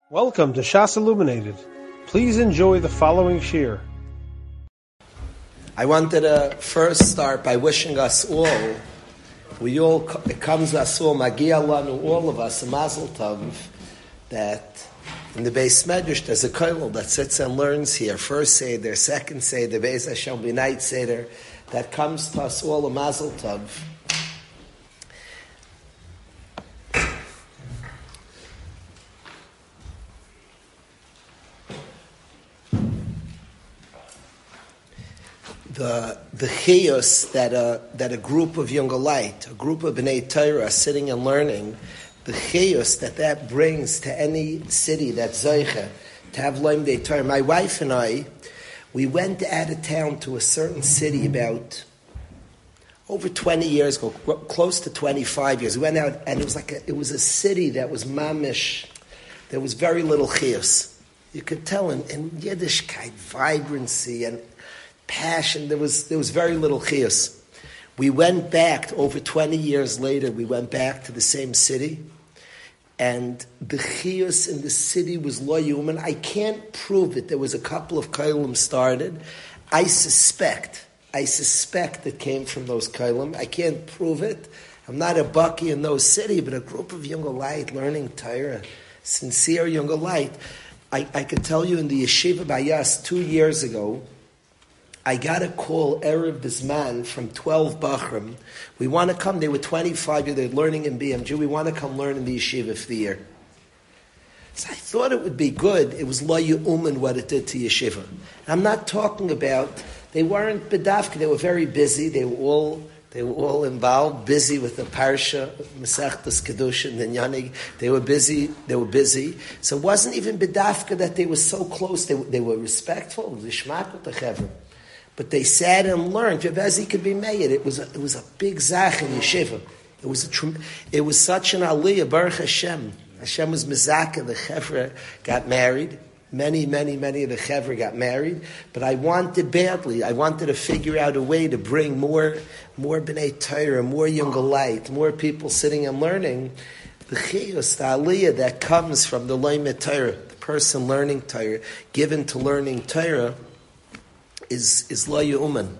Welcome to Shas Illuminated. Please enjoy the following shir. I wanted to first start by wishing us all, it comes us all, Magia Lanu, all of us, a Mazel Tov, that in the Beis Medrash there's a kollel that sits and learns here. First Seder, second Seder, Beis Hashem B'nai Seder, that comes to us all a Mazel Tov. The chiyus that a group of younger light, a group of B'nai Torah are sitting and learning, the chiyus that brings to any city that's zoiche to have Lomdei Torah. My wife and I, we went out of town to a certain city about over 20 years ago, close to 25 years. We went out and it was a city that was mamish. There was very little chiyus. You could tell in Yiddishkeit, vibrancy and passion. There was very little chiyus. We went back over 20 years later. We went back to the same city, and the chiyus in the city was lo yuman. I can't prove it. There was a couple of kolim started. I suspect it came from those kolim. I can't prove it. I'm not a bucky in those city, but a group of younger light learning Torah, sincere younger light. I could tell you in the yeshiva bayas 2 years ago, I got a call, Erev Bisman, from 12 Bachram. We want to come. They were 25 years. They're learning in BMG. We want to come learn in the yeshiva for the year. So I thought it would be good. It was lo yu'uman what it did to yeshiva. I'm not talking about, they weren't bedavka. They were very busy. They were all involved, busy with the parsha, Masechtas Kedushin and Yanig. They were busy. So it wasn't even bedavka that they were so close. They were respectful. The shmak with the chevra. But they sat and learned. Jabezi could be made. It was a big zach in yeshiva. It was such an aliyah. Baruch Hashem. Hashem was mezaka. The chevra got married. Many of the chevra got married. But I wanted badly. I wanted to figure out a way to bring more b'nai Torah, more younger light, more people sitting and learning. The chiyus, the aliyah that comes from the loimet Torah, the person learning Torah, given to learning Torah, is lo yu'uman.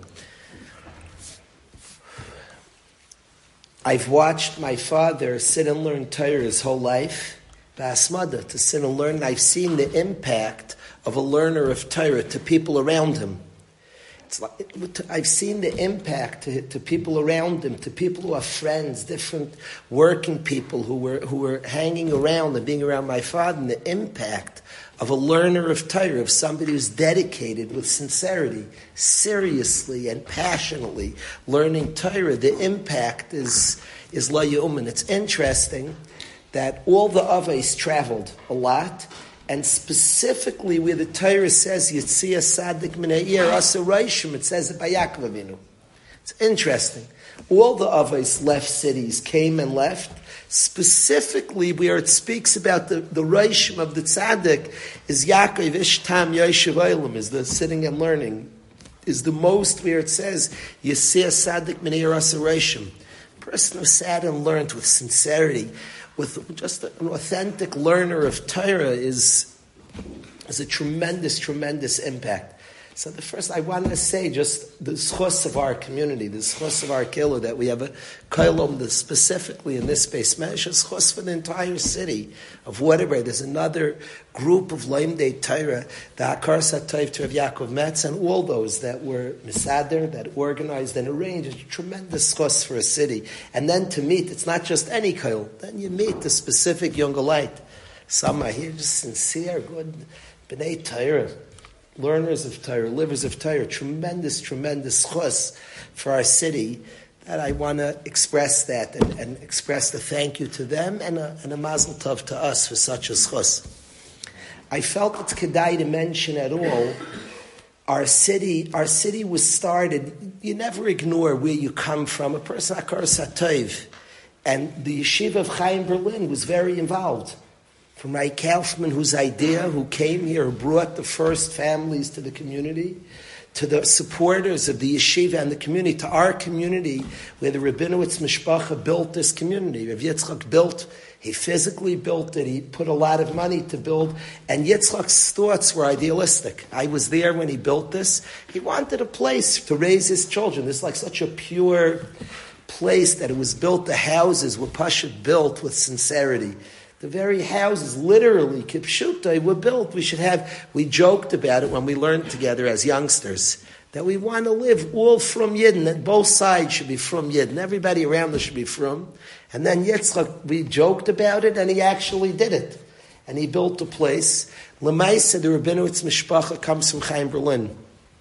I've watched my father sit and learn Torah his whole life, ba'asmada, to sit and learn. I've seen the impact of a learner of Torah to people around him. I've seen the impact to people around him, to people who are friends, different working people who were hanging around and being around my father, and the impact of a learner of Torah, of somebody who's dedicated with sincerity, seriously and passionately learning Torah. The impact is lo yu'uman. It's interesting that all the Avos traveled a lot, and specifically where the Torah says Yitzia Sadik Minayir Asa Reishim, it says it by Yaakov Avinu. It's interesting. All the Avos left cities, came and left. Specifically, where it speaks about the Reishim of the Tzaddik is Yaakov Ishtam Yoshev Olam, is the sitting and learning, is the most where it says Yitzia Sadik Minayir Asa Reishim. A person who sat and learned with sincerity, with just an authentic learner of Torah is a tremendous impact. So the first, I wanted to say just the schus of our community, the schus of our kilo, that we have a kolom that specifically in this space, mesh a schus for the entire city of whatever. There's another group of Lomdei Torah, the Hakar Satayv to Yaakov Metz, and all those that were misader, that organized and arranged. It's a tremendous schus for a city. And then to meet, it's not just any kol, then you meet the specific younger light. Some are here just sincere, good B'nai Torah, learners of Torah, livers of Torah, tremendous chus for our city, that I want to express that and express the thank you to them and a mazel tov to us for such a chus. I felt it's kedai to mention at all, our city was started, you never ignore where you come from. A person, Akar Satayv, and the yeshiva of Chaim Berlin was very involved. From Ray Kaufman, who came here, who brought the first families to the community, to the supporters of the yeshiva and the community, to our community, where the Rabinowitz Mishpacha built this community. Rav Yitzchak built He physically built it. He put a lot of money to build. And Yitzchak's thoughts were idealistic. I was there when he built this. He wanted a place to raise his children. It's like such a pure place that it was built. The houses were pashut built with sincerity. The very houses, literally, kipshutai, were built. We joked about it when we learned together as youngsters, that we want to live all from Yidden, that both sides should be from Yidden. Everybody around us should be from. And then Yitzchak, we joked about it, and he actually did it. And he built a place. L'maisa, the Rabinowitz Mishpacha comes from Chaim Berlin.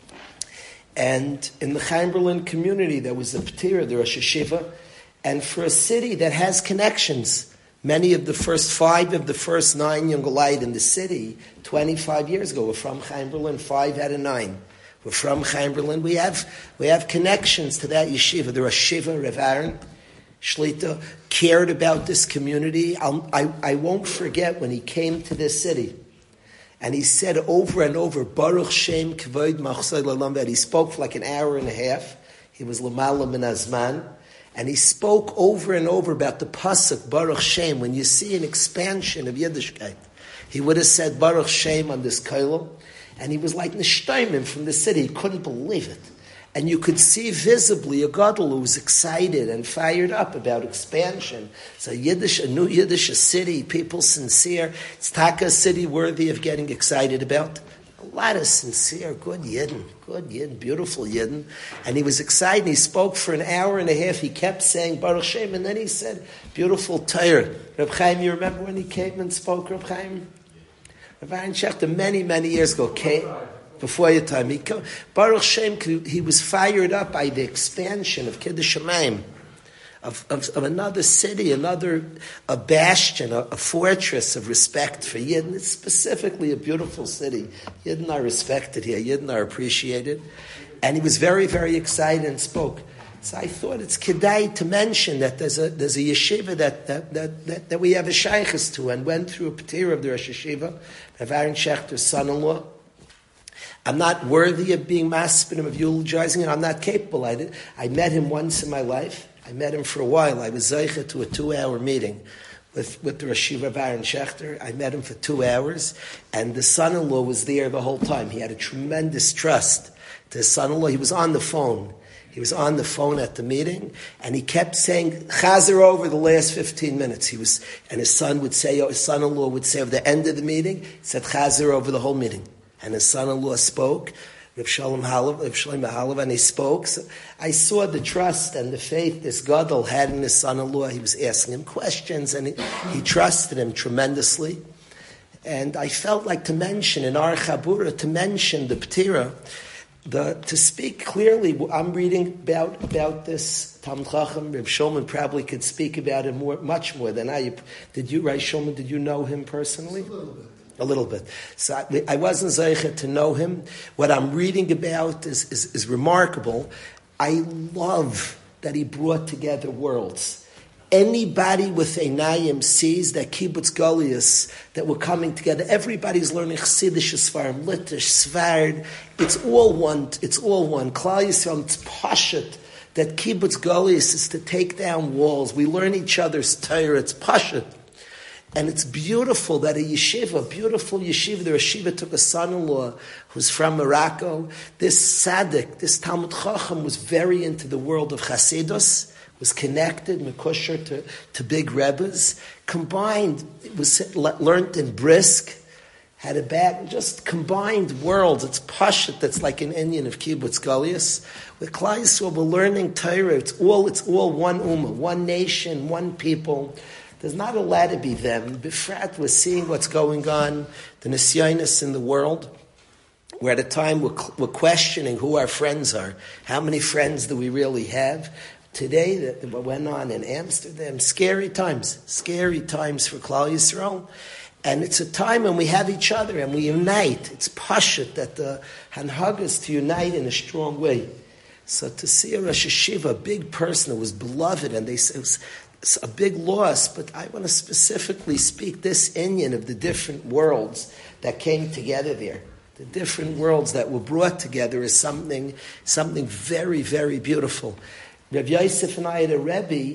And in the Chaim Berlin community, there was the P'tira, the Rosh Hashiva. And for a city that has connections, many of the first 5 of the first 9 young light in the city, 25 years ago, were from Chaim Berlin, 5 out of 9. We're from Chaim Berlin. We have connections to that yeshiva. The Rosh Hashiva, Rav Aaron Shlita, cared about this community. I won't forget when he came to this city, and he said over and over, Baruch Shem Kavod Machzor L'Olam, that he spoke for like an hour and a half. He was L'mala Min Hazman, and he spoke over and over about the pasuk Baruch Shem. When you see an expansion of Yiddishkeit, he would have said Baruch Shem on this kollel, and he was like nishtaimim from the city. He couldn't believe it. And you could see visibly a gadol who was excited and fired up about expansion. So Yiddish, a new Yiddish city, people sincere. It's taka a city worthy of getting excited about. A lot of sincere, good Yidden, beautiful Yidden. And he was excited. He spoke for an hour and a half. He kept saying Baruch Shem, and then he said, beautiful Torah. Reb Chaim, you remember when he came and spoke, Reb Chaim? Reb Aaron Shechter, many, many years ago, came. Before your time, Baruch Shem, he was fired up by the expansion of Kiddush Shamayim, of another city, a bastion, a fortress of respect for Yidden. It's specifically a beautiful city. Yidden are respected here. Yidden are appreciated. And he was very, very excited and spoke. So I thought it's kedai to mention that there's a yeshiva that we have a shaykhs to, and went through a patir of the Rosh Hashiva, Rav Aaron Shechter's son-in-law. I'm not worthy of being maspid, of eulogizing it. I'm not capable. I met him once in my life. I met him for a while. I was zeicha to a 2-hour meeting with the Rosh Hashiva of Aaron Shechter. I met him for 2 hours, and the son-in-law was there the whole time. He had a tremendous trust to his son-in-law. He was on the phone. He was on the phone at the meeting, and he kept saying chazer over the last 15 minutes. And his son-in-law would say, at the end of the meeting, he said chazer over the whole meeting. And his son-in-law spoke, Rav Shalom Halav, and he spoke. So I saw the trust and the faith this gadol had in his son-in-law. He was asking him questions, and he trusted him tremendously. And I felt like to mention in our Chabura, to mention the P'tira, to speak clearly. I'm reading about this Talmid Chacham. Reb Shulman probably could speak about it much more than I. Did you, Reb Shulman? Did you know him personally? A little bit. So I wasn't zeicha to know him. What I'm reading about is remarkable. I love that he brought together worlds. Anybody with einayim sees that kibbutz galius that were coming together. Everybody's learning Chassidish, Sfarim, Littish, Svard. It's all one. It's all one. Klal Yisrael, it's pashut that kibbutz galius is to take down walls. We learn each other's Torah. It's pashut. And it's beautiful that beautiful yeshiva, the yeshiva took a son-in-law who's from Morocco. This tzaddik, this Talmid Chacham was very into the world of Chassidus, was connected, mekusher to big rebbes, combined, it was learned in Brisk, had a bag, just combined worlds. It's pashut, that's like an Indian of kibbutz galius. With Klal Yisrael, we're learning Torah. It's all one ummah, one nation, one people. There's not allowed to be them. Befrat, we're seeing what's going on, the nisyonos in the world. We're at a time we're questioning who our friends are. How many friends do we really have? Today, that went on in Amsterdam, scary times for Klal Yisrael. And it's a time when we have each other and we unite. It's pashut that the hanhagas to unite in a strong way. So to see a Rosh Hashiva, a big person who was beloved, and they said, it's a big loss, but I want to specifically speak this inyan of the different worlds that came together there. The different worlds that were brought together is something very, very beautiful. Rav Yosef and I had a Rebbe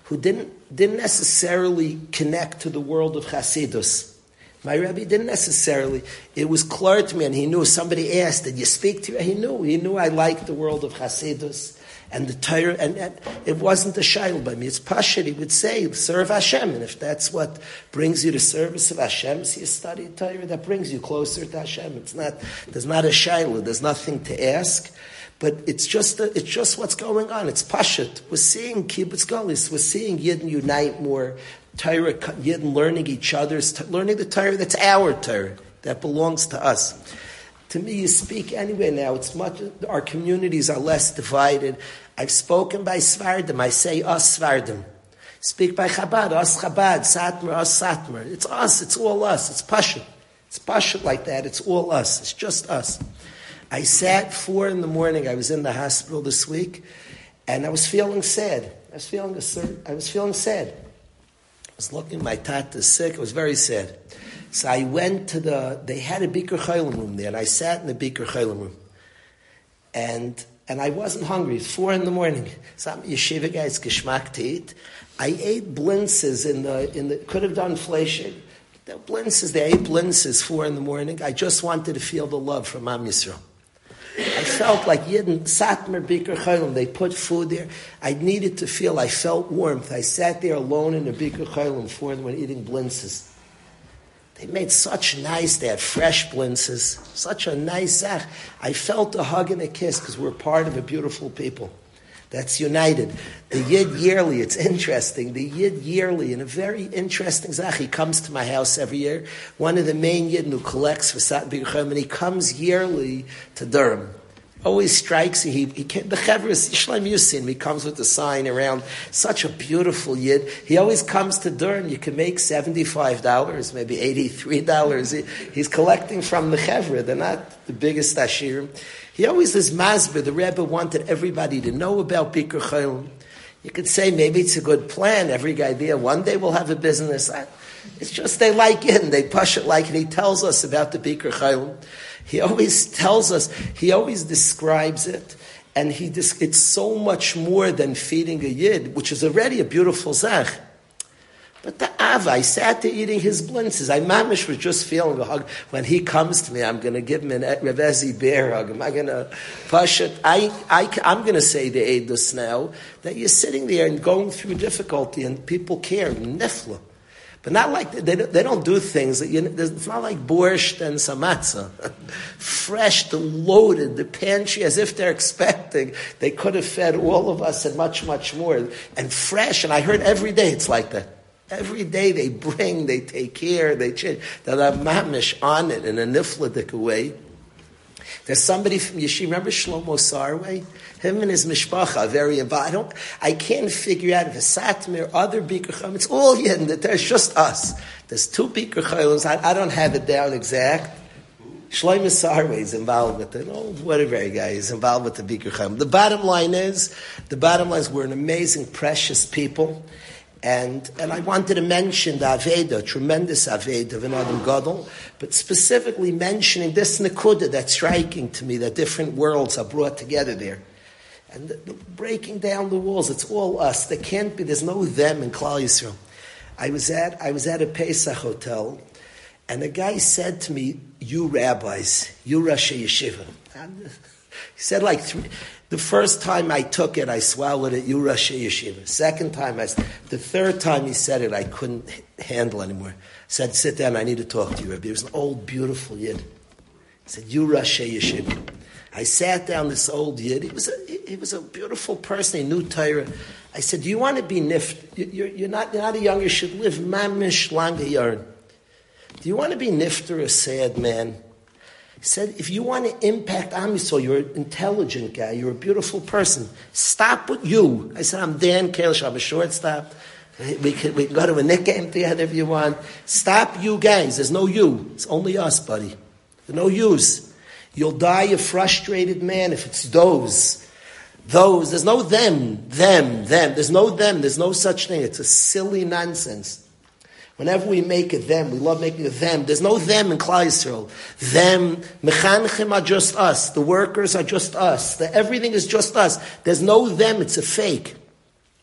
who didn't necessarily connect to the world of Hasidus. My Rebbe didn't necessarily. It was clear to me, and he knew. Somebody asked, "Did you speak to?" He knew I liked the world of Hasidus and the Torah, and it wasn't a shayla by me. It's pashut. He would say, "Serve Hashem," and if that's what brings you to service of Hashem, so you study Torah, that brings you closer to Hashem. It's not. There's not a shayla. There's nothing to ask. But it's just what's going on. It's pashut. We're seeing kibbutz galus. We're seeing Yidden unite more. Torah, Yidden learning each other's, learning the Torah that's our Torah, that belongs to us. To me, you speak anyway now. It's much. Our communities are less divided. I've spoken by Svardim. I say us Svardim. Speak by Chabad. Us Chabad. Satmar. Us Satmar. It's us. It's all us. It's pashut. It's pashut like that. It's all us. It's just us. I sat 4 a.m. I was in the hospital this week, and I was feeling sad. I was feeling sad. I was looking, my tata is sick. I was very sad. So I went to they had a Bikur Chaylim room there, and I sat in the Bikur Chaylim room. And I wasn't hungry. It's 4 a.m. Some yeshiva guys geschmack to eat. I ate blintzes in the could have done fleishig. The blintzes, they ate blintzes 4 a.m. I just wanted to feel the love from Am Yisrael. I felt like Yidden, Satmar, Bikur Chaylim, they put food there. I needed to feel, I felt warmth. I sat there alone in the Bikur Chaylim 4 a.m. eating blintzes. They made they had fresh blintzes, such a nice zach. I felt a hug and a kiss because we're part of a beautiful people that's united. The Yid yearly, it's interesting, the Yid yearly, in a very interesting zach, he comes to my house every year. One of the main Yidden who collects for Sat Bikur Chaylim, and he comes yearly to Durham. Always strikes, the Chevres, Shlomo Yusin, he comes with the sign around, such a beautiful Yid. He always comes to Durham, you can make $75, maybe $83. He's collecting from the Chevra, they're not the biggest Ashirim. He always is masber. The Rebbe wanted everybody to know about Bikur Chaylim. You could say maybe it's a good plan, every guy there, one day we'll have a business. It's just they like it, and they push it like it. He tells us about the Bikur Chaylim. He always tells us, he always describes it, and it's so much more than feeding a Yid, which is already a beautiful zach. But the Ava, I sat there eating his blintzes. I mamish was just feeling a hug. When he comes to me, I'm going to give him an Revezi bear hug. Am I going to push it? I'm going to say the Eidos now, that you're sitting there and going through difficulty, and people care, nifla. But not like, they don't do things, it's not like borscht and samatza. Fresh, loaded, the pantry, as if they're expecting. They could have fed all of us and much, much more. And fresh, and I heard every day it's like that. Every day they bring, they take care, they change. They're mamish on it in a nifladik way. There's somebody from Yeshiva, remember Shlomo Sarway? Him and his mishpacha, very involved. I can't figure out if it's Satmar, other Bikur Chaylim. It's all Yidden, that there's just us. There's 2 Bikur Chaylims. I don't have it down exact. Shlomo Sarway is involved with it. Oh, whatever guy is involved with the Bikur Chaylim. The bottom line is we're an amazing, precious people. And I wanted to mention the Aveda, tremendous Aveda of an Adam Gadol, but specifically mentioning this Nekuda that's striking to me, that different worlds are brought together there. And the breaking down the walls, it's all us. There's no them in Klal Yisrael. I was at a Pesach hotel, and a guy said to me, "You rabbis, you Rashi Yeshiva." He said like 3. The first time I took it, I swallowed it, you Rashi Yeshiva. Second time, the third time he said it, I couldn't handle anymore. I said, "Sit down, I need to talk to you, Rabbi." He was an old, beautiful Yid. He said, "You Rashi Yeshiva." I sat down, this old Yid. He was a beautiful person, he knew Torah. I said, "Do you want to be nift? You're not a young, you should live mamish langa yarn. Do you want to be nifter, a sad man?" He said, "If you want to impact Am Yisrael, you're an intelligent guy, you're a beautiful person. Stop with you." I said, "I'm Dan Kalish, I'm a shortstop. We can go to a Knick game together if you want. Stop you guys. There's no you. It's only us, buddy. There's no yous. You'll die a frustrated man if it's those. There's no them. There's no them. There's no such thing. It's a silly nonsense. Whenever we make a them, we love making a them. There's no them in Klal Yisrael. Them, mechanchim are just us. The workers are just us. Everything is just us. There's no them. It's a fake.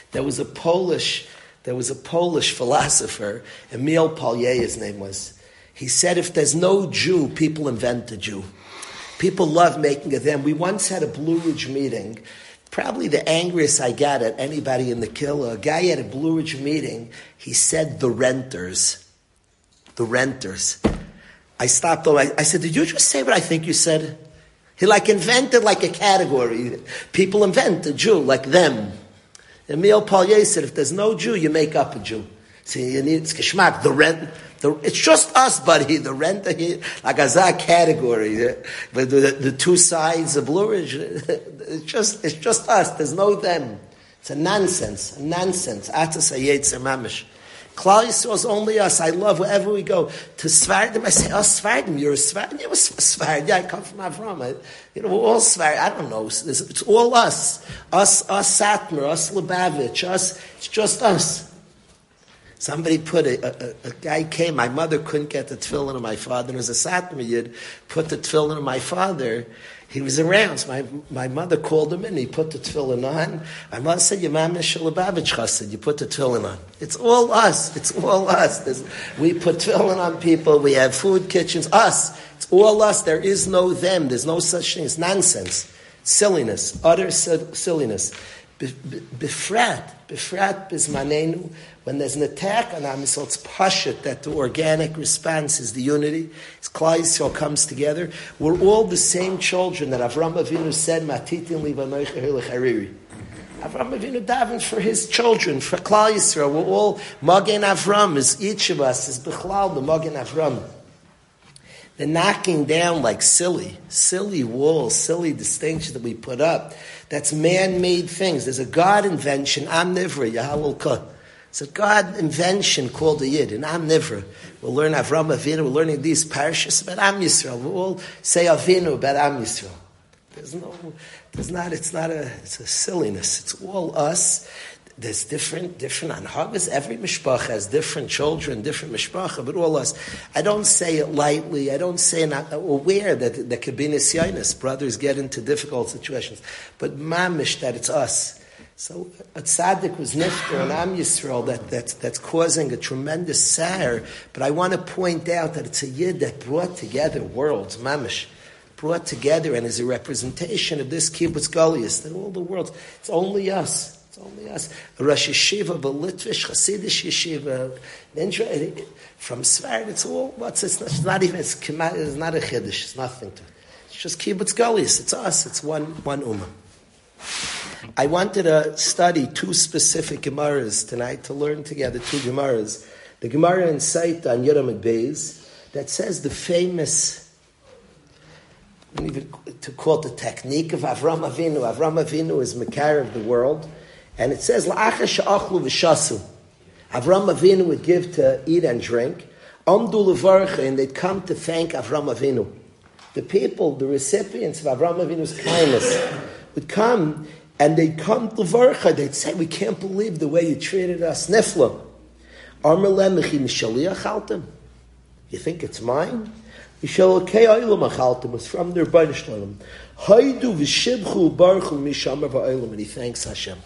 There was a Polish philosopher, Emil Pallier, his name was. He said, if there's no Jew, people invent a Jew. People love making of them. We once had a Blue Ridge meeting. Probably the angriest I got at anybody in the Killa. A guy at a Blue Ridge meeting, he said the renters. The renters. I stopped him. I said, did you just say what I think you said? He invented a category. People invent a Jew, like them. Emil Pallier said, if there's no Jew, you make up a Jew. See, you need, it's geschmack, it's just us, buddy. The renter here, like a category. But the two sides of Blue Ridge, it's just us. There's no them. It's a nonsense. Atas hayetzer mamish. Klal Yisrael is only us. I love wherever we go. To Sfardim, I say, Sfardim, you're a Sfardim. You're a Sfardim. Yeah, I come from Avram. We're all Sfardim. I don't know. It's all us. Us Satmar, us Lubavitch, us. It's just us. Somebody put a guy came, my mother couldn't get the tefillin of my father, and as a Satmar Yid, put the tefillin of my father. He was around, so my mother called him in, he put the tefillin on. My mother said, your mom is Shalabavich Chassid, you put the tefillin on. It's all us. We put tefillin on people, we have food kitchens, us. It's all us, there is no them, there's no such thing, it's nonsense. Silliness, utter silliness. Befrat bismanenu, when there's an attack on Am Yisrael, it's pashut that the organic response is the unity. As Klal Yisrael comes together, we're all the same children that Avram Avinu said, "Matitin li v'noich hariri." Avram Avinu davened for his children, for Klal Yisrael. We're all Magen Avram. Is each of us is Bechlal the Magen Avram. The knocking down like silly walls, silly distinctions that we put up. That's man-made things. There's a God invention, Am Nivra, Yahalul Ka. It's a God invention called a Yid, and Am Nivra. We'll learn Avram Avinu, we're learning these parashas about Am Yisrael. We'll all say Avinu about Am Yisrael. It's a silliness. It's all us. There's different anhagas. Every mishpacha has different children, different mishpacha, but all us. I don't say it lightly. I don't say not aware that there could be nisyanis. Brothers get into difficult situations, but mamish that it's us. So a tzaddik was nifter and Am Yisrael that's causing a tremendous sar. But I want to point out that it's a yid that brought together worlds, mamish. Brought together and is a representation of this kibbutz galius, that all the worlds, it's only us. It's only us. A Rosh Yeshiva, a Litvish, Hasidish Yeshiva, from Sfard, it's all, it's not even, it's not a Chiddush, it's nothing to it. It's just kibbutz galius, it's us, it's one ummah. I wanted to study two specific Gemaras tonight, to learn together two Gemaras. The Gemara in Saita on Yoram Beis, that says the famous, even to call it the technique of Avram Avinu. Avram Avinu is Mekar of the world. And it says, La'achar she'achlu v'shasu. Avram Avinu would give to eat and drink. Amdu levarcha, and they'd come to thank Avram Avinu. The people, the recipients of Avram Avinu's kindness, would come, and they'd come to levarcha. They'd say, we can't believe the way you treated us. Nifla. Amar lem mechi mishaliach altem. You think it's mine? Mishalakei oilam achaltem was from their Rebbeinu Shalom. Haidu v'shibchu baruchu mishamar v'oilam, and he thanks Hashem.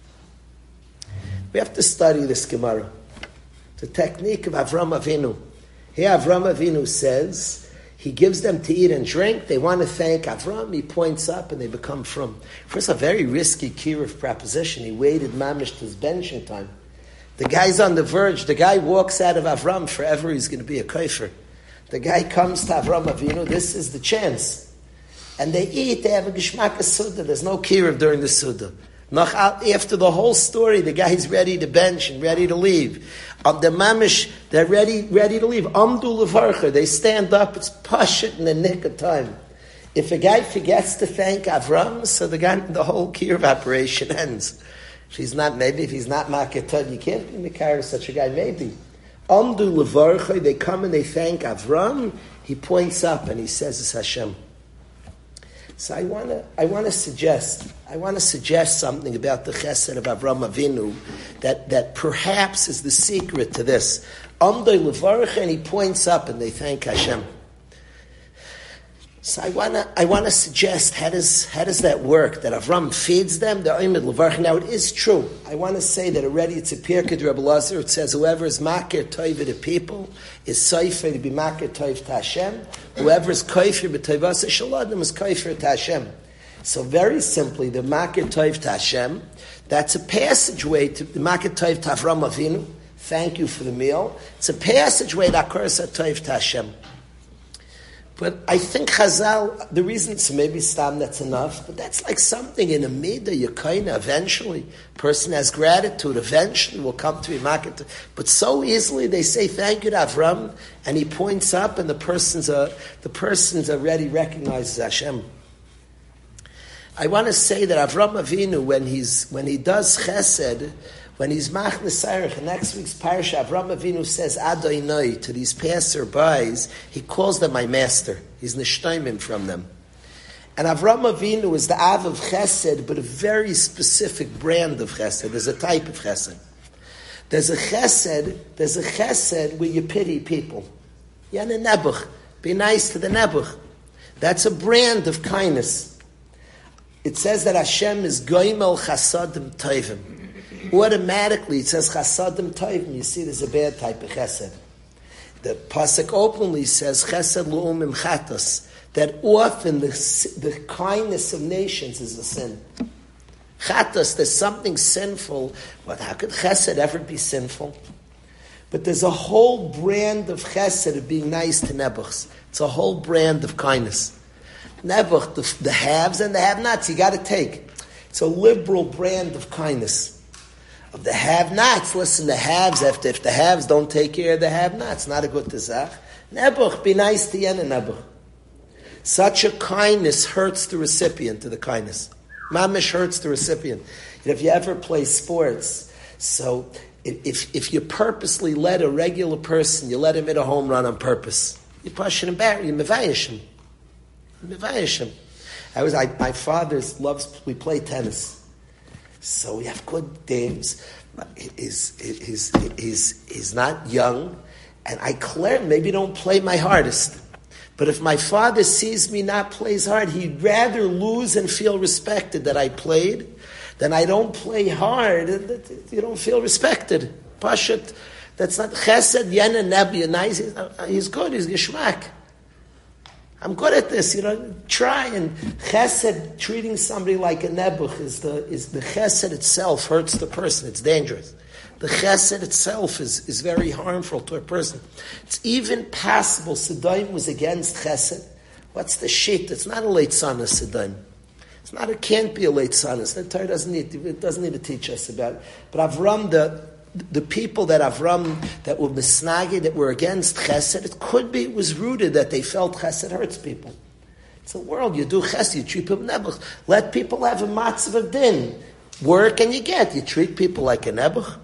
We have to study this Gemara. The technique of Avram Avinu. Here Avram Avinu says, he gives them to eat and drink. They want to thank Avram. He points up and they become from. First, a very risky kiruv proposition. He waited mamish to his benching time. The guy's on the verge. The guy walks out of Avram. Forever he's going to be a kaifer. The guy comes to Avram Avinu. This is the chance. And they eat. They have a geshmak suda. There's no kiruv during the suda. After the whole story, the guy's ready to bench and ready to leave. The mamish, they're ready to leave. Amdu levarcha, they stand up. It's pashut in the nick of time. If a guy forgets to thank Avram, so the whole kiruv operation ends. If he's not maketad, you can't be mikar such a guy. Maybe amdu levarcha, they come and they thank Avram. He points up and he says, "It's Hashem." So I want to suggest something about the chesed of Avram Avinu that perhaps is the secret to this. Amdei levarach, and he points up and they thank Hashem. So I wanna suggest how does that work? That Avram feeds them. The Oimid Levarch. Now it is true. I want to say that already. It's a Pirkei Rebbe Lazar. It says whoever is makir toiv to people is soifer to be makir toiv to Hashem. Whoever is koifer b'toivasa shaladim is koifer to Hashem. So very simply, the makir toiv to Hashem. That's a passageway to the makir toiv to Avram Avinu. Thank you for the meal. It's a passageway to akorsa toiv to Hashem. But I think Chazal, the reason, so maybe Stam, that's enough, but that's like something in a Midah, Yekaina, eventually. Person has gratitude, eventually will come to be market. But so easily they say, thank you to Avram, and he points up, and the person's already recognizes Hashem. I want to say that Avram Avinu, when he does chesed, when he's machlis sayrich, in next week's parasha, Avram Avinu says Adonai to these passerbys. He calls them my master. He's nishtaimim from them. And Avram Avinu is the Av of Chesed, but a very specific brand of Chesed. There's a type of Chesed. There's a Chesed where you pity people. Yana Nebuch. Be nice to the Nebuch. That's a brand of kindness. It says that Hashem is Goimel Chasadim Tovim. Automatically, it says Chasadim Tovim. You see, there's a bad type of Chesed. The pasuk openly says Chesed Lu'umim Chatos. That often the kindness of nations is a sin. Chatos, there's something sinful. But how could Chesed ever be sinful? But there's a whole brand of Chesed of being nice to Nebuchs. It's a whole brand of kindness. Nebuch, the haves and the have-nots, you got to take. It's a liberal brand of kindness. Of the have-nots, listen, the haves, if the haves don't take care of the have-nots, not a good tezach. Nebuch, be nice to Yen and Nebuch. Such a kindness hurts the recipient of the kindness. Mamish hurts the recipient. If you ever play sports, so if you purposely let a regular person, you let him hit a home run on purpose, you push him back, you mevayish him. My father we play tennis. So we have good games. He's not young, and I maybe don't play my hardest. But if my father sees me not play as hard, he'd rather lose and feel respected that I played than I don't play hard. You don't feel respected. Pashut, that's not chesed. Yena Nebi, nice. He's good. He's geshmak. I'm good at this, try. And chesed, treating somebody like a nebuch, is the chesed itself hurts the person. It's dangerous. The chesed itself is very harmful to a person. It's even possible Sodom was against chesed. What's the shit? It's not a late son of Sodom. It can't be a late son. The Torah doesn't need to teach us about it. But Avram, the people that Avram, that were misnagi, that were against chesed, it was rooted that they felt chesed hurts people. It's a world, you do chesed, you treat people nebuch. Let people have a matzav of din. Work and you treat people like a nebuch.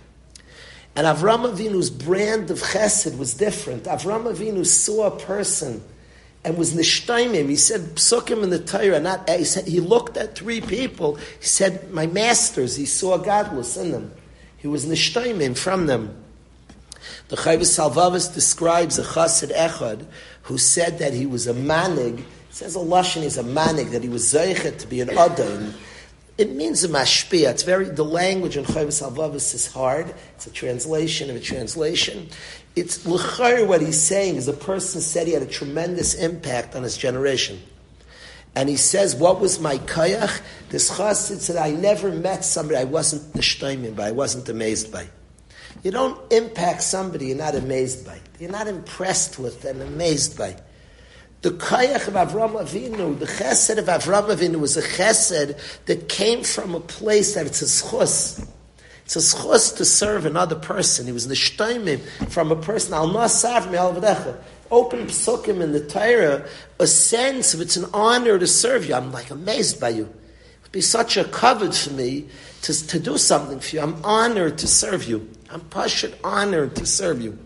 And Avram Avinu's brand of chesed was different. Avram Avinu saw a person and was nishtaimim. He said, psukim in the Torah, he looked at three people, he said, my masters, he saw godless in them. He was nishtaimim from them. The Chayvus Salvavis describes a chassid echad who said that he was a manig. He says a lashon is a manig, that he was zeichet to be an adon. It means a mashpia. The language in Chayvus Salvavis is hard. It's a translation of a translation. It's l'chayr, what he's saying is a person said he had a tremendous impact on his generation. And he says, what was my kayach? This chassid said, I never met somebody I wasn't nishtaimim by, I wasn't amazed by. You don't impact somebody you're not amazed by. You're not impressed with and amazed by. The kayach of Avram Avinu, the chesed of Avram Avinu was a chesed that came from a place that it's a schus. It's a schus to serve another person. He was nishtaimim from a person. Al nasav me'al v'decha. Open psukim in the Torah, a sense of it's an honor to serve you. I'm amazed by you. It would be such a kavod for me to do something for you. I'm honored to serve you. I'm pashut honored to serve you.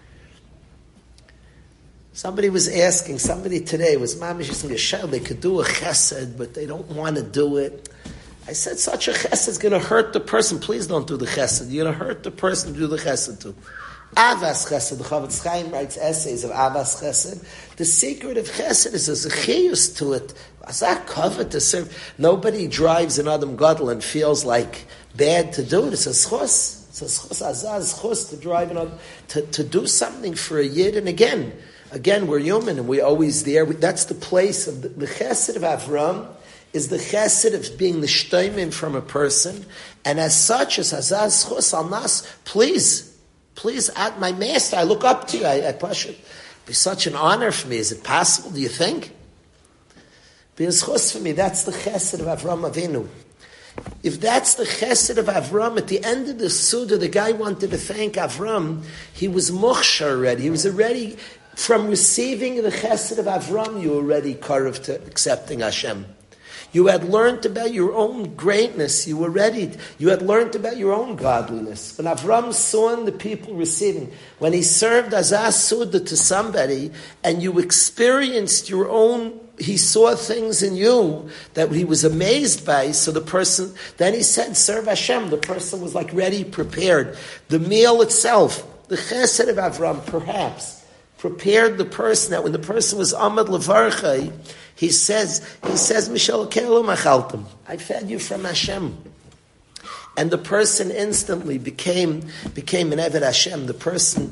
Somebody today was mamish saying they could do a chesed, but they don't want to do it. I said, such a chesed is going to hurt the person. Please don't do the chesed. You're going to hurt the person to do the chesed to. Avas Chesed. The Chavetz Chaim writes essays of Avas Chesed. The secret of Chesed is there's a chiyus to it. Azah covet to serve. Nobody drives an Adam Gadol and feels like bad to do it. It's a schos. It's a schos. Azah is schos to drive an Adam, to do something for a Yid. And again, we're human and we're always there. That's the place of the Chesed of Avram is the Chesed of being the shtoimim from a person. And as such, as Azah is schos al nas, please, at my master, I look up to you. I push it. It'd be such an honor for me. Is it possible, do you think? Be a schos for me. That's the Chesed of Avram Avinu. If that's the Chesed of Avram, at the end of the Suda, the guy wanted to thank Avram. He was mochshar already. He was already, from receiving the Chesed of Avram, you were already karov to accepting Hashem. You had learned about your own greatness. You had learned about your own godliness. When Avram saw the people receiving, when he served as a Suda to somebody, and you experienced your own, he saw things in you that he was amazed by, so the person, then he said, serve Hashem. The person was like ready, prepared. The meal itself, the Chesed of Avram, perhaps, prepared the person that when the person was Amad Levarchai, he says, Mishal Kelo Machaltem, I fed you from Hashem. And the person instantly became an Eved Hashem. The person,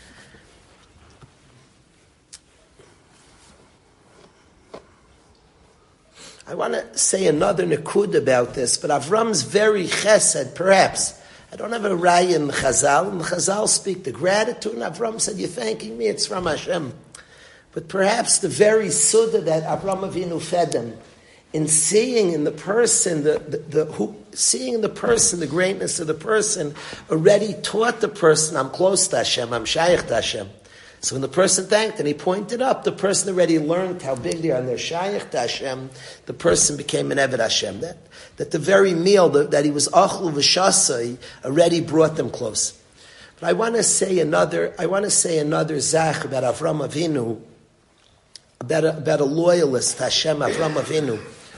I want to say another nekud about this, but Avram's very chesed, perhaps. I don't have a raya in Chazal. In Chazal speak the gratitude, and Avram said, you're thanking me, it's from Hashem. But perhaps the very Suda that Avram Avinu fed them, in seeing in the person, seeing in the person, the greatness of the person, already taught the person, I'm close to Hashem, I'm shaykh to Hashem. So when the person thanked and he pointed up, the person already learned how big they are and they're shaykh to Hashem. The person became an Eved Hashem. That the very meal that he was achlu v'shasai already brought them close. But I want to say another zach about Avram Avinu, about a loyalist to Hashem, Avram Avinu.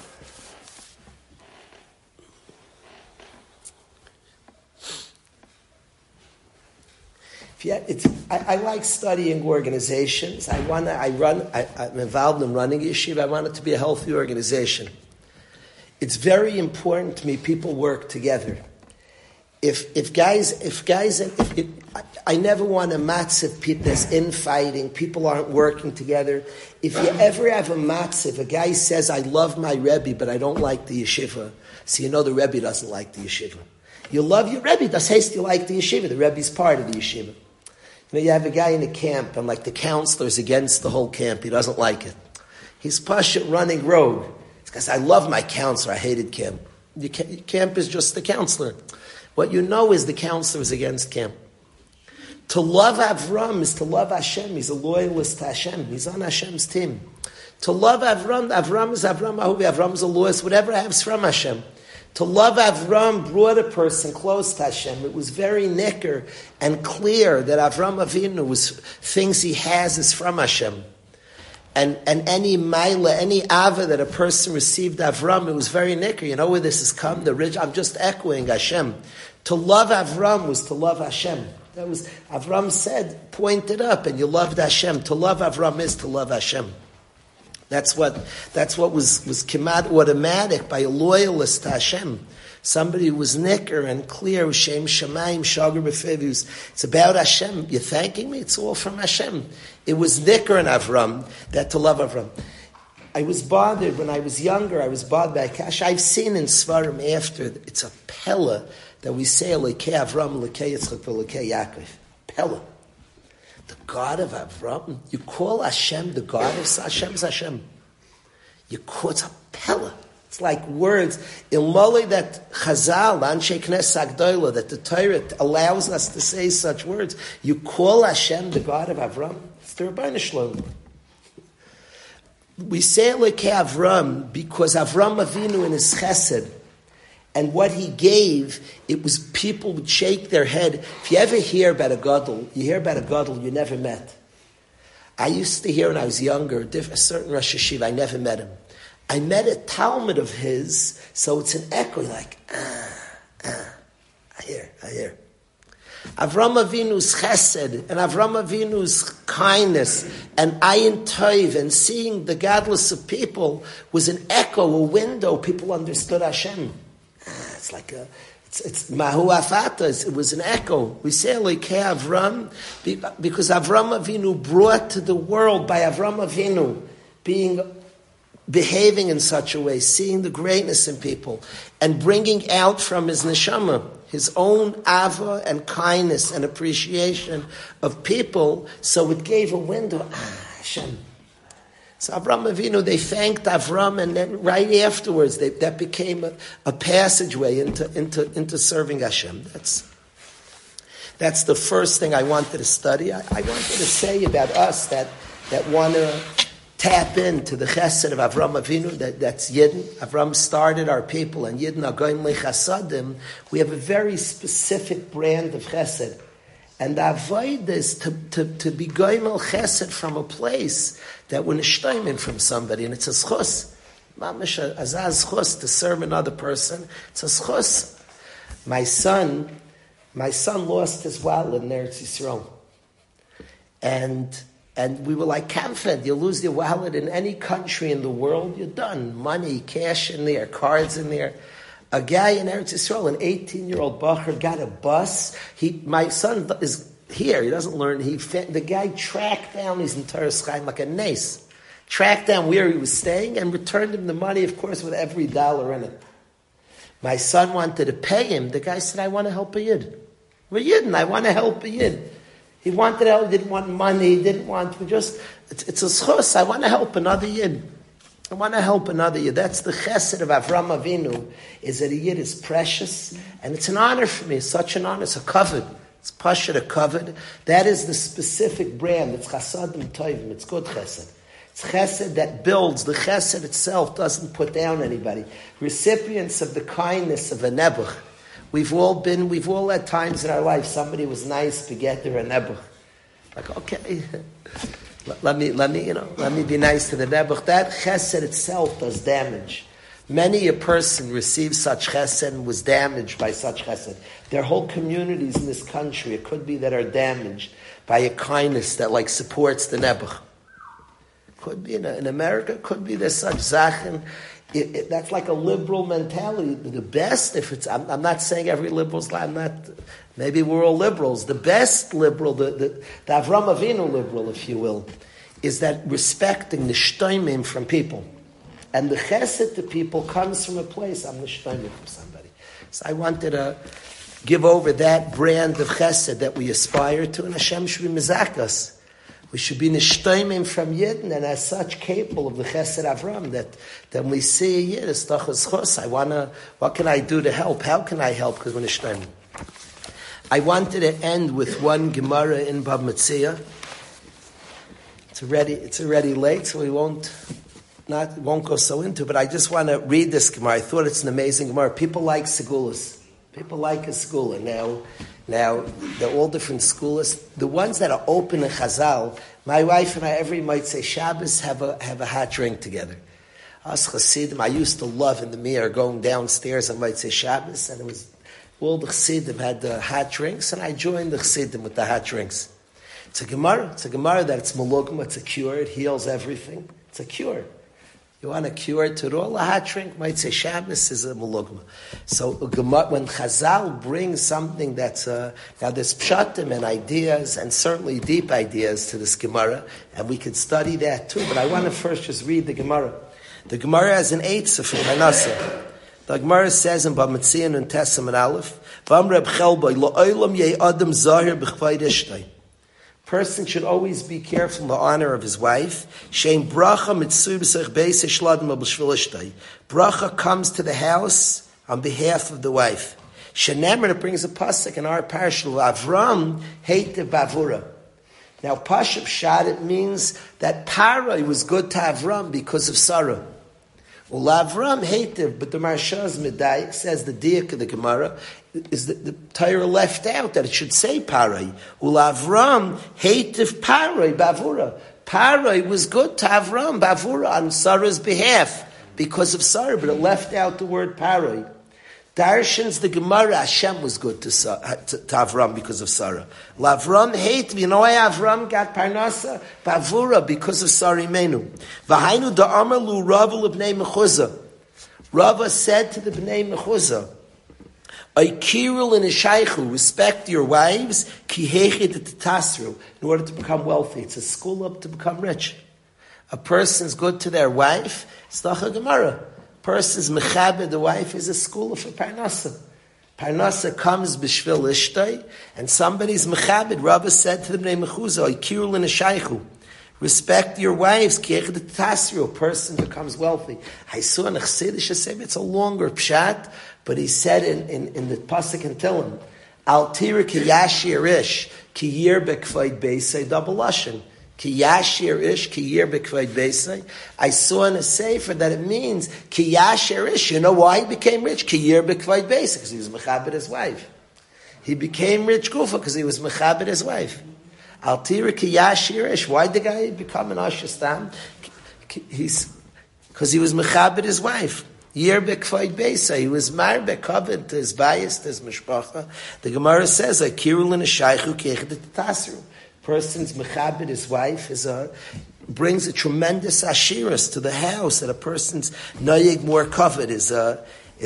I like studying organizations. I'm involved in running yeshiva. I want it to be a healthy organization. It's very important to me people work together. I never want a matziv people there's infighting, people aren't working together. If you ever have a matziv, a guy says, I love my Rebbe, but I don't like the yeshiva. So you know the Rebbe doesn't like the yeshiva. You love your Rebbe, das heißt you like the yeshiva. The Rebbe's part of the yeshiva. You know, you have a guy in a camp, and like the counselor's against the whole camp. He doesn't like it. He's pashut running rogue. It's because I love my counselor. I hated camp. Camp is just the counselor. What you know is the counselor is against camp. To love Avram is to love Hashem. He's a loyalist to Hashem. He's on Hashem's team. To love Avram is Avram Ahuvi. Avram is a loyalist. Whatever happens from Hashem. To love Avram brought a person close to Hashem. It was very nicker and clear that Avram Avinu was things he has is from Hashem. And any maila, any ava that a person received Avram, it was very nicker. You know where this has come? I'm just echoing Hashem. To love Avram was to love Hashem. That was Avram said, pointed up, and you loved Hashem. To love Avram is to love Hashem. That's what was kemat automatic by a loyalist to Hashem. Somebody who was nicker and clear, Shem Shemaim, Shagar B'Fev. It's about Hashem. You're thanking me? It's all from Hashem. It was nicker in Avram, that to love Avram. I was bothered when I was younger. I was bothered by Kash. I've seen in Svarim after, it's a Pella that we say, Lekei Avram, Lekei Yitzchak, Lekei Yaakov. Pella. The God of Avram, you call Hashem the God of Hashem's Hashem. You call it's a Pella. It's like words. Ilmali that Chazal, Anshe Knes Agdoila, that the Torah allows us to say such words. You call Hashem the God of Avram. It's the Rebbeinu Shalom. We say Lekei Avram because Avram Avinu in his Chesed, and what he gave, it was people would shake their head. If you ever hear about a gadol, you hear about a gadol you never met. I used to hear when I was younger, a certain Rosh Hashiva, I never met him. I met a Talmud of his, so it's an echo, like, I hear. Avram Avinu's chesed and Avram Avinu's kindness and ayin tov and seeing the godless of people was an echo, a window. People understood Hashem. It's like it's mahu afata. It was an echo. We say Elikei Avram because Avram Avinu brought to the world by Avram Avinu behaving in such a way, seeing the greatness in people, and bringing out from his neshama his own ava and kindness and appreciation of people. So it gave a window. Hashem. So Avram Avinu, they thanked Avram, and then right afterwards, that became a passageway into serving Hashem. That's the first thing I wanted to study. I wanted to say about us that want to tap into the chesed of Avram Avinu, that's Yidden. Avram started our people, and Yidden are going lechasadim. We have a very specific brand of chesed. And the avoid is to be goimel chesed from a place that we're nishtoimin from somebody, and it's a schus. Mamish a schus to serve another person. It's a schus. My son lost his wallet in Eretz Yisrael. And we were like, Kamfed, you lose your wallet in any country in the world, you're done. Money, cash in there, cards in there. A guy in Eretz Yisrael, an 18-year-old bacher, got a bus. My son is here. He doesn't learn. The guy tracked down his entire Chaim like a nace. Tracked down where he was staying and returned him the money, of course, with every dollar in it. My son wanted to pay him. The guy said, I want to help a Yid. We're Yidden. I want to help a Yid. He wanted help, didn't want money, it's a schus. I want to help another Yid. I want to help another Yid. That's the chesed of Avram Avinu, is that a Yid is precious, and it's an honor for me. It's such an honor. It's a kavod. It's pashat, a kavod. That is the specific brand. It's chasadim tovim. It's good chesed. It's chesed that builds. The chesed itself doesn't put down anybody. Recipients of the kindness of a nebuch. We've all had times in our life somebody was nice to get their nebuch. Like, okay, let me be nice to the nebuch. That chesed itself does damage. Many a person receives such chesed and was damaged by such chesed. There are whole communities in this country, it could be, that are damaged by a kindness that supports the nebuch. Could be in America, could be there's such zachen. That's like a liberal mentality. The best, I'm not saying every liberal's maybe we're all liberals. The best liberal, the Avram Avinu liberal, if you will, is that respecting the shtoimim from people. And the chesed to people comes from a place, I'm the shtoimim from somebody. So I wanted to give over that brand of chesed that we aspire to, and Hashem should be mezakas. We should be nishtoimim from Yidden, and as such capable of the Chesed Avram, that when we see a Yid, it's tachas chos. What can I do to help? How can I help? Because we're nishtoimim. I wanted to end with one Gemara in Bab Metzia. It's already late, so we won't go so into it, but I just want to read this Gemara. I thought it's an amazing Gemara. People like segulas. People like a segula. Now, they're all different schools. The ones that are open in Chazal, my wife and I every might say Shabbos have a hot drink together. Us Chassidim, I used to love in the Mir going downstairs. I might say Shabbos, and it was all the Chassidim had the hot drinks, and I joined the Chassidim with the hot drinks. It's a Gemara. It's a Gemara that it's malugma. It's a cure. It heals everything. It's a cure. You want a cure to all a hot drink? Might say Shabbos is a malugma. So when Chazal brings something that's now there's pshatim and ideas and certainly deep ideas to this Gemara, and we could study that too. But I want to first just read the Gemara. The Gemara has an eitzah from Hanasa. The Gemara says in B'Metzion and Tesam and Aleph, V'am Reb Chelboi lo olam yei adam zahir b'chvayid eshtay. Person should always be careful in the honor of his wife. Shein bracha mitzur b'sech beis eshladim b'shvil eshtay. Bracha comes to the house on behalf of the wife. Shenemer, it brings a pasuk in our parashah, Avram hated bavura. Now, Pashup Shad, it means that Parai was good to Avram because of Sarah. Well, Avram hated, but the Marshaz Medayik says the diak of the Gemara is that the Torah left out that it should say Parai. Well, Avram hated Parai bavura. Parai was good to Avram bavura on Sarah's behalf because of Sarah, but it left out the word Parai. Darshans the Gemara, Hashem was good to Avram because of Sarah. Lavram hate, you know why Avram got Parnasa? Bavura, because of Sarah Imenu. V'hainu da'amar lu Rava l'bnei Mechuzah. Rava said to the Bnei Mechuzah, Aikirul and Ishaychu, respect your wives, ki hechid tasru, in order to become wealthy. It's a school up to become rich. A person's good to their wife, it's the Gemara. Person's mechabed, the wife is a school for Parnasa. Parnasa comes b'shvil ishtay, and somebody's mechabed. Rabbi said to the Bnei Mechuzah, Aikirul and Ishaychu, respect your wives, ki hechid tasru, a person becomes wealthy. I saw in a Chassidish, it's a longer pshat, but he said in the Pasuk in Tehillim, Al tira ki yashir ish, ki yir bekvayd beisay, double lashon. Ki yashir ish, ki yir bekvayd beisay. I saw in a sefer that it means, ki yashir ish, you know why he became rich? Ki yir bekvayd beisay, because he was mechabed his wife. He became rich gufa, because he was mechabed his wife. Al tira ki yashir ish, why did the guy become an ashastam? Because he was mechabed his wife. Yer bekvayd beisa. He was mar bekaved to his bias, to his mishpacha. The Gemara says, "Akirul and a shaychu kechet tasru." Person's mechabed his wife brings a tremendous ashiras to the house. That a person's noyeg more covered is a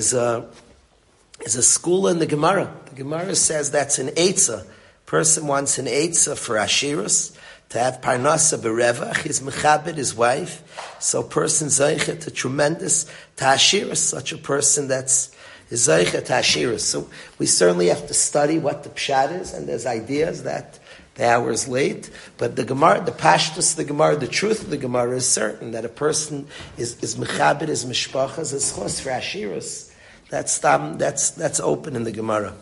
school in the Gemara. The Gemara says that's an eitzah. Person wants an eitzah for ashiras. To have parnasa berevach, his mechabed, his wife. So person zeichet to tremendous tashiras, such a person that's zeichet tashiras. So we certainly have to study what the pshat is, and there's ideas that the hour is late. But the Gemara, the pashtus of the Gemara, the truth of the Gemara is certain that a person is mechabed, his mishpachas, his chos for ashiras. That's open in the Gemara.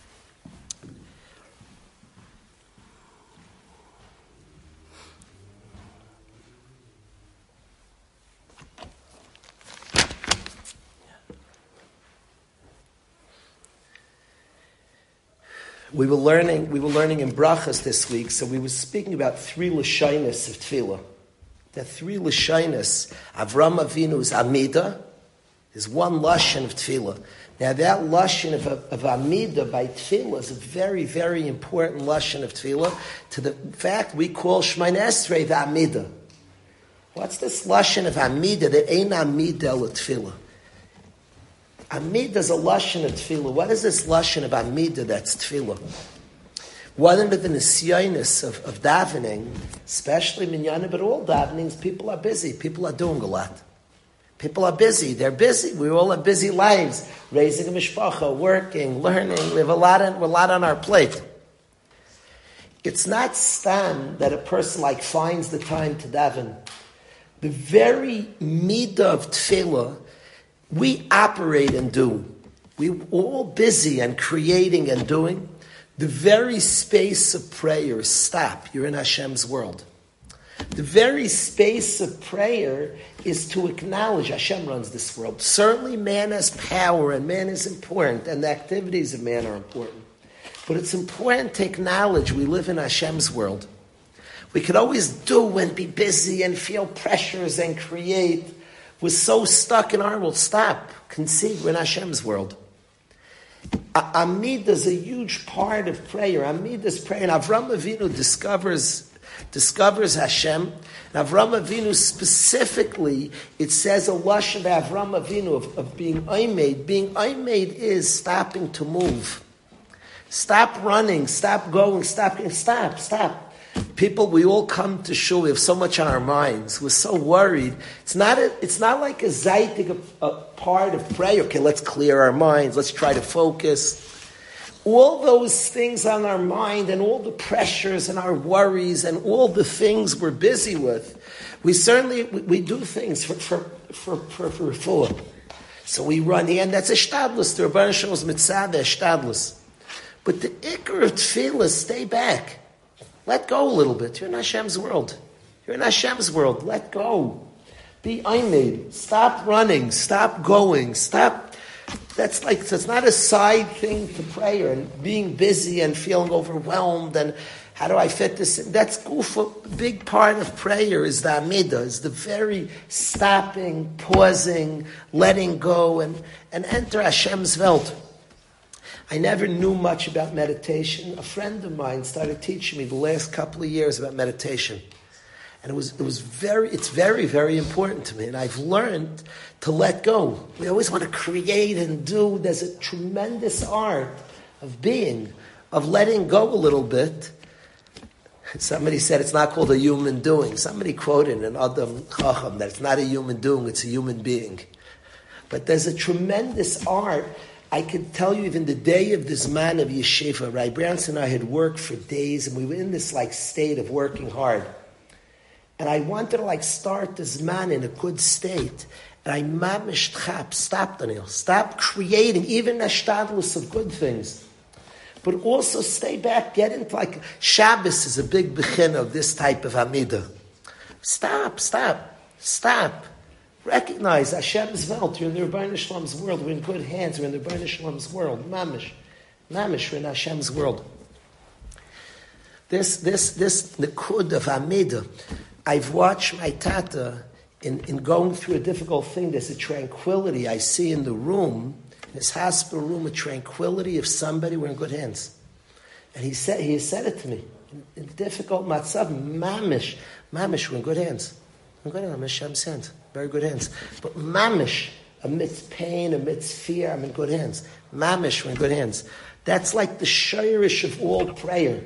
We were learning in Brachas this week, so we were speaking about three lashonos of tefillah. The three lashonos, Avram Avinu's Amida, is one lashon of tefillah. Now that lashon of Amida by tefillah is a very, very important lashon of tefillah, to the fact we call Shemona Esrei the Amida. What's this lashon of Amida that ain't Amida la tefillah? Amida is a lashon of tefillah. What is this lashon of Amida that's tefillah? One of the nisyonis of davening, especially minyanim, but all davenings, people are busy. People are doing a lot. People are busy. They're busy. We all have busy lives, raising a mishpacha, working, learning. We have a lot on our plate. It's not stam that a person finds the time to daven. The very midah of tefillah we operate and do. We're all busy and creating and doing. The very space of prayer, stop. You're in Hashem's world. The very space of prayer is to acknowledge Hashem runs this world. Certainly man has power and man is important and the activities of man are important. But it's important to acknowledge we live in Hashem's world. We could always do and be busy and feel pressures and create. We're so stuck in our world. Stop. Concede. We're in Hashem's world. Amida is a huge part of prayer. Amida is prayer. And Avram Avinu discovers Hashem. And Avram Avinu specifically, it says a lush of Avram Avinu of being Oimed. Being Oimed is stopping to move. Stop running. Stop going. Stop. People, we all come to shul. We have so much on our minds. We're so worried. It's not like a zaytik, a part of prayer. Okay, let's clear our minds. Let's try to focus. All those things on our mind and all the pressures and our worries and all the things we're busy with, we do things for refuah. So we run here, and that's a shtadlus. The Rebbeinu Shalom's mitzvah, a shtadlus. But the ikar of tefillah, stay back. Let go a little bit. You're in Hashem's world. Let go. Be Oimed. Stop running. Stop going. Stop. That's not a side thing to prayer and being busy and feeling overwhelmed and How do I fit this in? That's a big part of prayer is the Amidah, is the very stopping, pausing, letting go, and enter Hashem's Welt. I never knew much about meditation. A friend of mine started teaching me the last couple of years about meditation. And it's very, very important to me. And I've learned to let go. We always want to create and do. There's a tremendous art of being, of letting go a little bit. Somebody said it's not called a human doing. Somebody quoted in Adam Chacham that it's not a human doing, it's a human being. But there's a tremendous art. I could tell you even the day of this man of Yeshiva, Rai Branson and I had worked for days, and we were in this state of working hard. And I wanted to start this man in a good state. And I mamish stop, Daniel. Stop creating, even ashtadlus of good things. But also stay back, get into Shabbos is a big bechin of this type of Amidah. Stop. Recognize Hashem's Welt. You're in the Rebbeinu Shalom's world. We're in good hands. We're in the Rebbeinu Shalom's world. Mamish, we're in Hashem's world. This Nikud of Amidah. I've watched my Tata in going through a difficult thing. There's a tranquility I see in the room, in his hospital room, a tranquility of somebody. We're in good hands. And he said it to me. In difficult matzav, mamish, we're in good hands. I'm in Hashem's hands. Very good hands. But mamish, amidst pain, amidst fear, I'm in good hands. Mamish, we're in good hands. That's like the shirish of all prayer.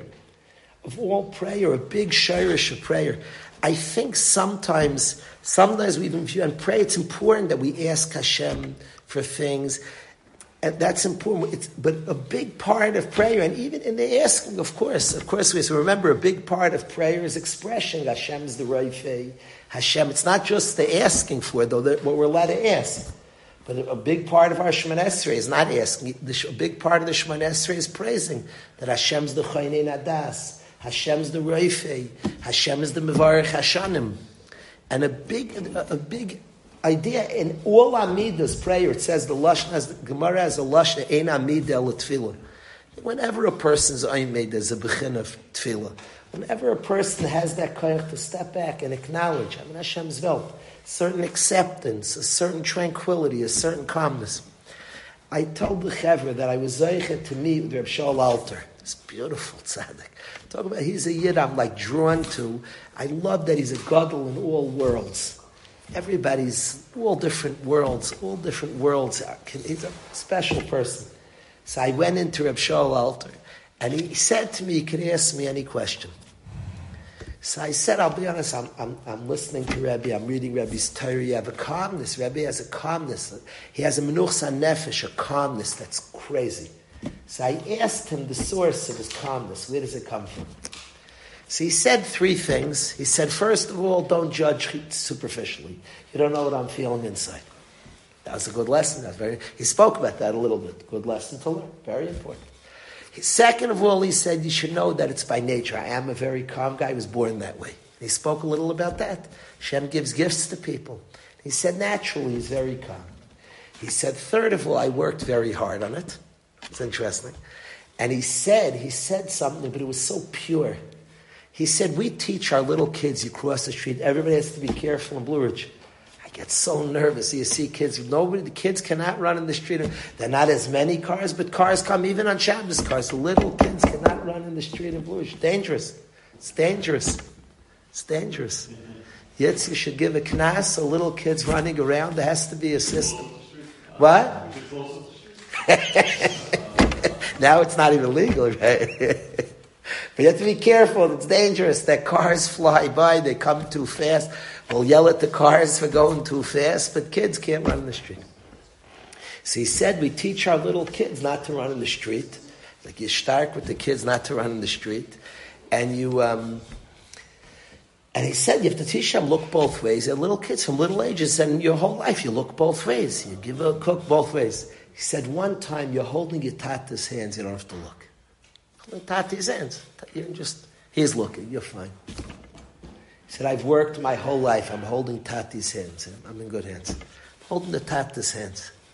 A big shirish of prayer. I think sometimes we even view and pray, it's important that we ask Hashem for things. And that's important. But a big part of prayer, and even in the asking, of course, we have to remember a big part of prayer is expression. Hashem is the Raifei. Hashem, it's not just the asking for it, though, what we're allowed to ask. But a big part of our Shemoneh Esrei is not asking. A big part of the Shemoneh Esrei is praising that Hashem's the Chaynei Nadas. Hashem's the Raifei. Hashem is the Mevarech Hashanim. And a big idea in all Amidas prayer, it says the Gemara has a Lashon Ein Amidah L'Tfilah. Whenever a person's Aymed, there's a Bechin of Tfilah. Whenever a person has that koyach to step back and acknowledge, I'm in Hashem's Welt, certain acceptance, a certain tranquility, a certain calmness. I told the Chevra that I was Zoichet to meet with Reb Shaul Alter. This beautiful tzaddik. Talk about, he's a Yid I'm drawn to. I love that he's a gadol in all worlds. Everybody's all different worlds. He's a special person. So I went into Reb Shaul Alter, and he said to me, "You can ask me any question." So I said, "I'll be honest. I'm listening to Rebbe. I'm reading Rebbe's Torah. You have a calmness. Rebbe has a calmness. He has a menuchas nefesh, a calmness that's crazy." So I asked him the source of his calmness. Where does it come from? So he said three things. He said, first of all, don't judge superficially. You don't know what I'm feeling inside. That was a good lesson. He spoke about that a little bit. Good lesson to learn. Very important. Second of all, he said, you should know that it's by nature. I am a very calm guy. I was born that way. He spoke a little about that. Hashem gives gifts to people. He said, naturally, he's very calm. He said, third of all, I worked very hard on it. It's interesting. And he said something, but it was so pure. He said, we teach our little kids, you cross the street, everybody has to be careful in Blue Ridge. I get so nervous. You see kids, the kids cannot run in the street. There are not as many cars, but cars come even on Shabbos cars. The little kids cannot run in the street in Blue Ridge. Dangerous. It's dangerous. Yet you should give a knas, so little kids running around, there has to be a system. What? Now it's not even legal, right? But you have to be careful. It's dangerous. That cars fly by. They come too fast. We'll yell at the cars for going too fast, but kids can't run in the street. So he said, we teach our little kids not to run in the street. Like you start with the kids not to run in the street. And and he said, you have to teach them look both ways. They're little kids from little ages, and your whole life you look both ways. You give a cook both ways. He said, one time you're holding your tata's hands, you don't have to look. Tati's hands. He's looking, you're fine. He said, I've worked my whole life. I'm holding Tati's hands. I'm in good hands. I'm holding the Tati's hands. He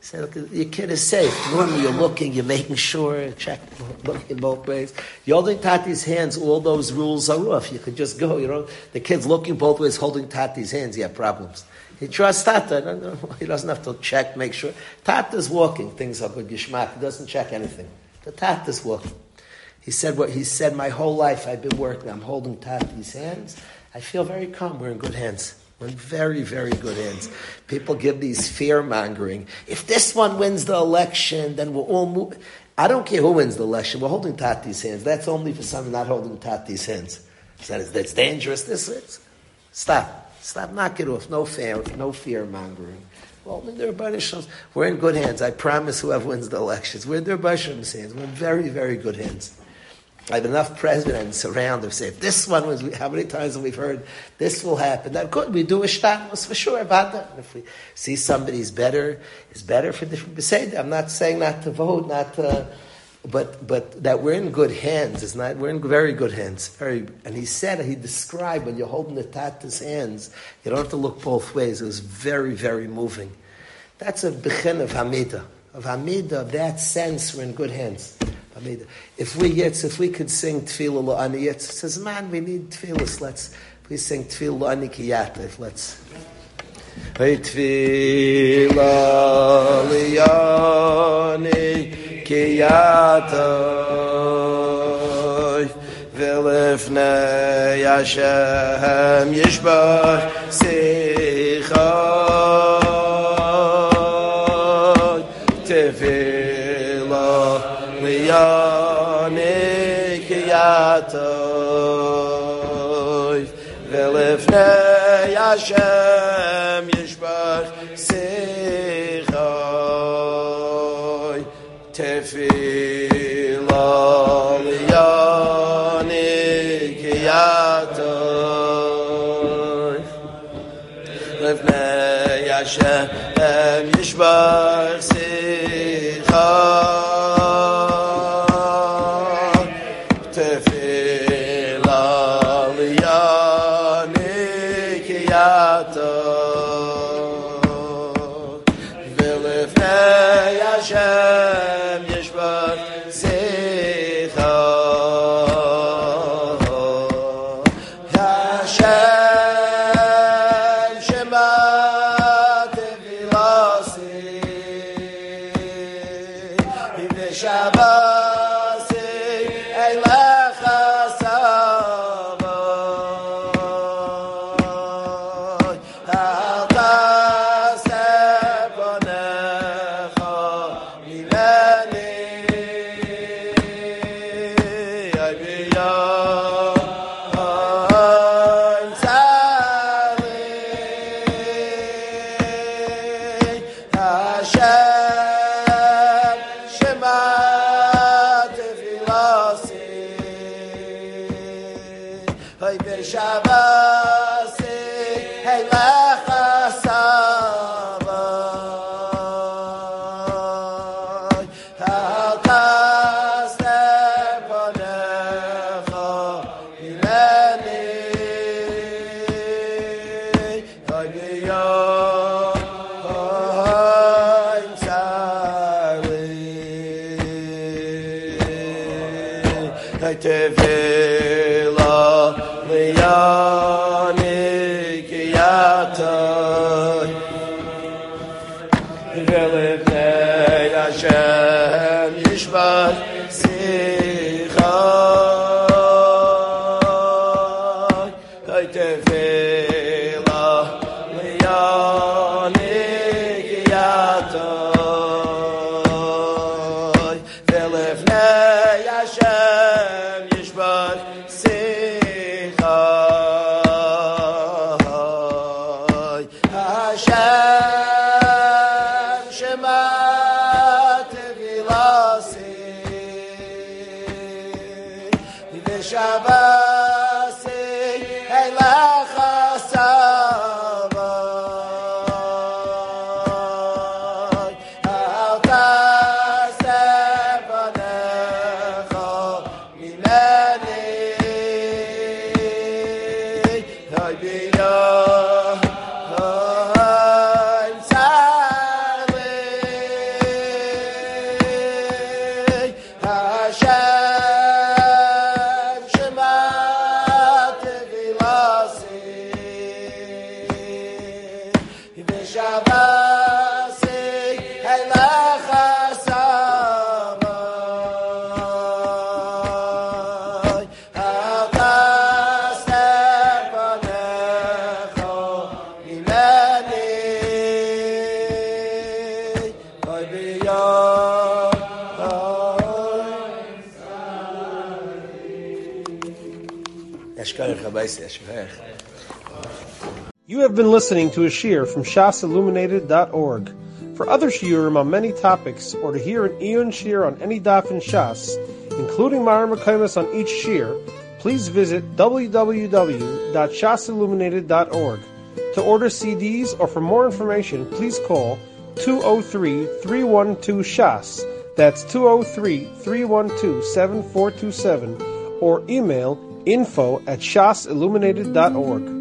said, look, your kid is safe. Normally you're looking, you're making sure, looking both ways. You're holding Tati's hands, all those rules are off. You could just go, the kid's looking both ways, holding Tati's hands, you have problems. He trusts Tata. He doesn't have to check, make sure. Tata's walking, things are good, Yishmak. He doesn't check anything. The Tata's walking. He said, my whole life I've been working, I'm holding Tati's hands. I feel very calm, we're in good hands. We're in very, very good hands. People give these fear-mongering. If this one wins the election, then we'll all move. I don't care who wins the election. We're holding Tati's hands. That's only for someone not holding Tati's hands. That's dangerous. This is. Stop. Knock it off. No fear-mongering. Well, we're in good hands. I promise whoever wins the elections. We're in their Bashim's hands. We're in very, very good hands. I have enough presidents around who say, if this one was, how many times have we heard, this will happen. That good, we do a shtatmus for sure about that. And if we see somebody's better, is better for different beseder. I'm not saying not to vote, but that we're in good hands is not, we're in very good hands. And he described when you're holding the Tata's hands, you don't have to look both ways. It was very, very moving. That's a bechin of Hamidah. Of that sense, we're in good hands. If we could sing Tefillah La'ani Yetz, it says, man, we need Tefillah. Please sing Tefillah La'ani Ki Yatev. Let's. Hey, Tefillah La'ani Ki Yatev V'lefnei Hashem Yishbach Sichai Tefillah Liyani Kiyatov V'lefnei Hashem Yishbach Sichai Tefillah Liyani Kiyatov V'lefnei Hashem Yishbach Sichai Hashem Yishbach Zicha Hashem Shema Tevilasi V'Shabasi Eilecha Savai Al Taseh Bonecha Tefillah Liyani Kiyatov V'lefnei Hashem Yishbach Sichai Tefillah Liyani Kiyatov V'lefnei Hashem Yishbach Sichai Hashem Shema Tevilasi V'Shabasi Eilecha Savai Al Taseh Bonecha Mimeni Hay Biyah You have been listening to a shiur from shasilluminated.org. For other shiurim on many topics, or to hear an Iyun shiur on any daf in Shas, including Mara Mekaymas on each shiur, please visit www.shasilluminated.org. To order CDs or for more information, please call 203-312-SHAS. That's 203-312-7427, or email info@shasilluminated.org.